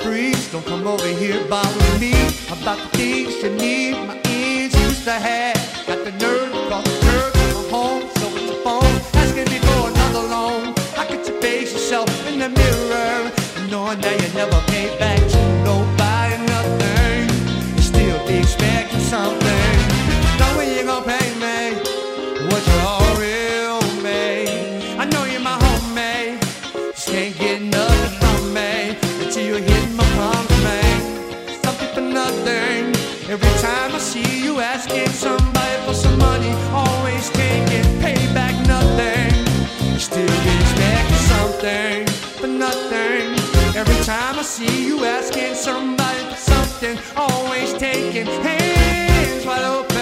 breeze. Don't come over here bothering me about the things you need. My ends used to have. Got the nerve to call the church on my home. So it's the phone asking me for another loan. How could you face yourself in the mirror, knowing that you never paid back to nobody nothing? You still be expecting something. Know when you gon' pay me what you all real me. I know you're my homie. Just can't get nothing from me until you hit my palms, man. Something for nothing. Every time I see you asking somebody for some money, always taking payback nothing. You still get expecting something for nothing. Every time I see you asking somebody for something, always taking hands wide open.